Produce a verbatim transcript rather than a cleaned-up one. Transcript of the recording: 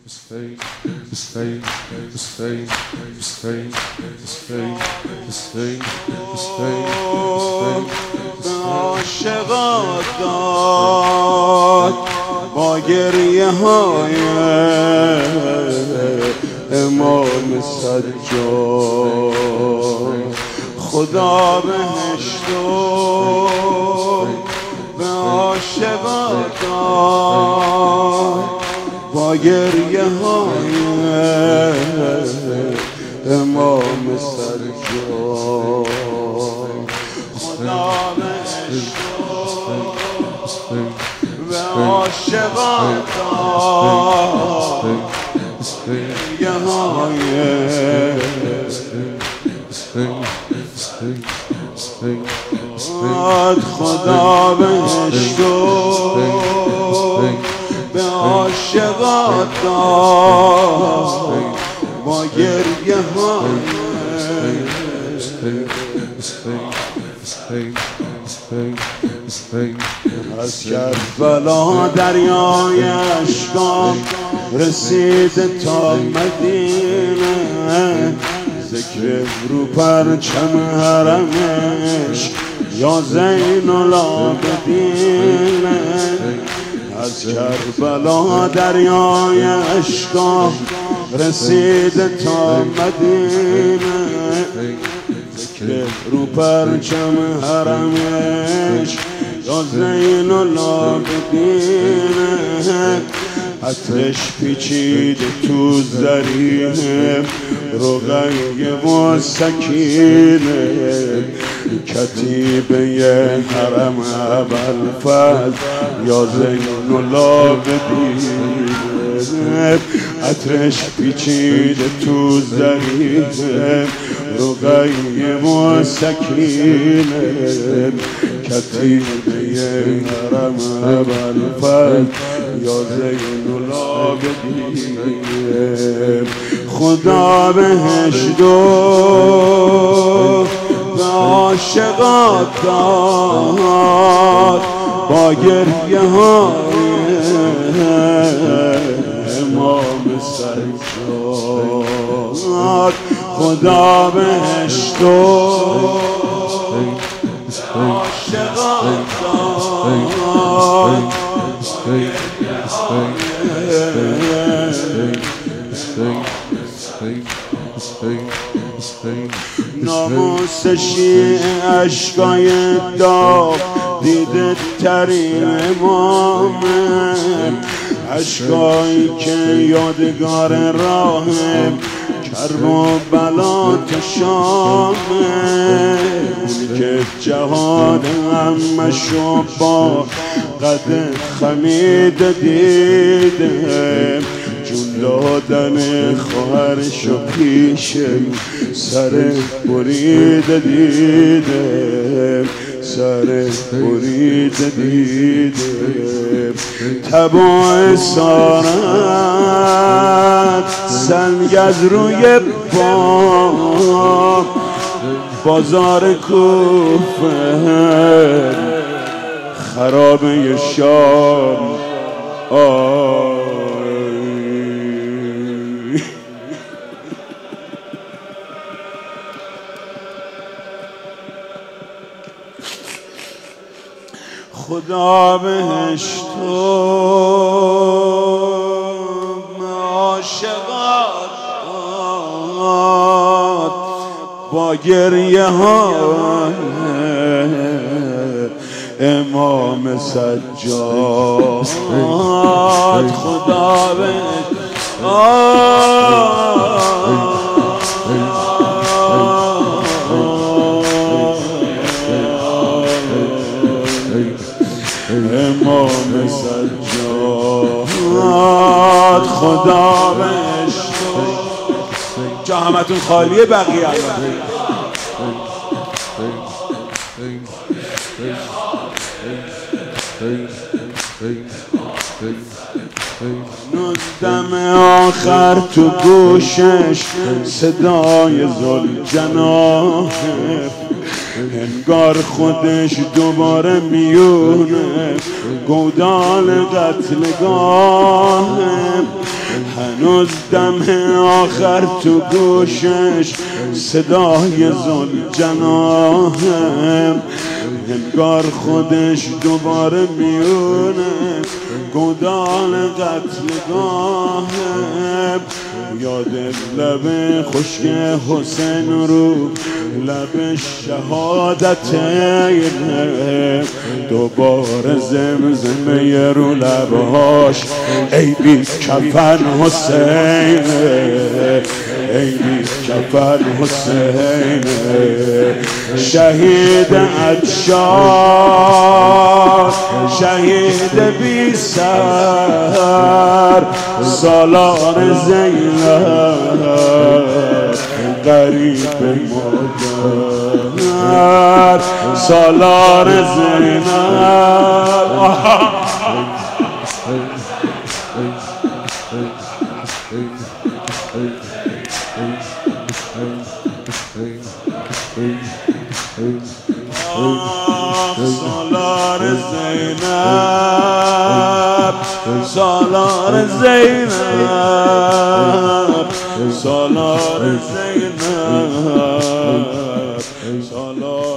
عاشقات داد با گریه های امام سجاد. خدا بهشتو به عاشقات داد با گریه های امام سجاد. خدا بهشتو به عاشقات داد گریه های خدا بهشتو به عاشقات داد با گریه های از کربلا دریای اشکام رسید تا مدینه. ذکر رو پرچم حرمش یا زین العابدین. از کربلا دریای اشکام رسید تا مدینه. ذکر رو پرچم حرمش یا زین العابدین. عطرش پیچید تو زرینه رقیه و سکینه. کتیبه حرم ابوالفضل یا زین العابدین. عطرش پیچید تو زرینه رقیه و سکینه. کتیبه حرم ابوالفضل یا زین العابدین. خدا بهشتو به عاشقات داد با گریه های امام سجاد. خدا بهشتو عاشقات داد ناموس شیعه اشکای داغ دیده ترین امامه. اشکایی که یادگار راه کرب و بلا تا شامه. که جهاد همشو با قد خمید دیده. جون دادن خواهرشو پیش سر بریده دیده. سر بریده دیده. تبا اسارت سنگ از روی بام بازار کوفه خرابه شام. آی خدا بهشتو عاشقات داد با گریه های امام سجاد. خدا بهشتو امام سجاد. خدا بهشتو جا همتون خالیه بقیه دم آخر تو گوشش صدای ذوالجناح. انگار خودش دوباره میونه گودال قتلگاه. هنوز دم آخر تو گوشش صدای ذوالجناحم، انگار خودش دوباره میونه گودال قتلگاهم. یاد لب خشک حسین رو لب شهادتینه، دوباره زمزمه رو لبهاش ای بی کفن حسینه، ای بی کفن حسینه. شهید عطشان، شهید بی سر، سالار زینب غریب مادر، سالار زینب. سالار زینب، سالار زینب، سالار زینب، سالار